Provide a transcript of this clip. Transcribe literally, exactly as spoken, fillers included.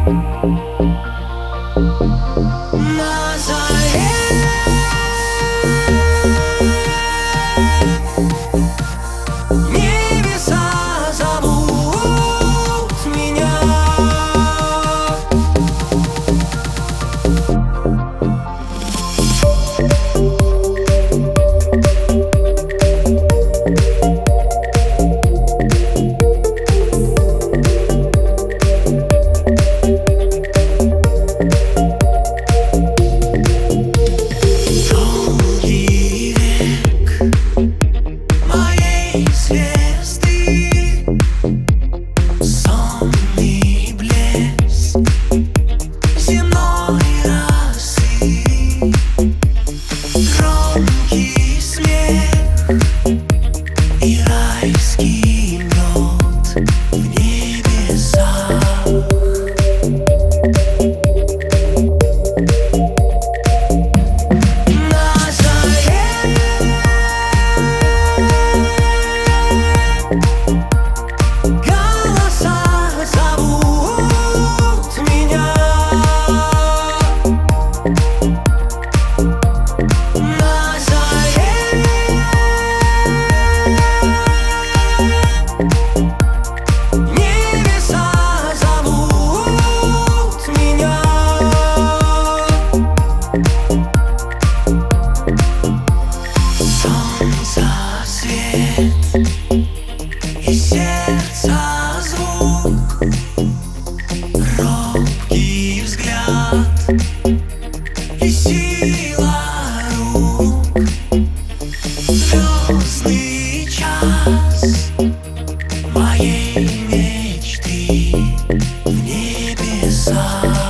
На заре небеса зовут меня. Звезды, сонный блеск земной росы, громкий смех и райский лед в небесах. На заре голоса зовут меня. На заре небеса зовут меня. Солнца свет и сердца звук, робкий взгляд и сила рук. Звездный час моей мечты в небесах.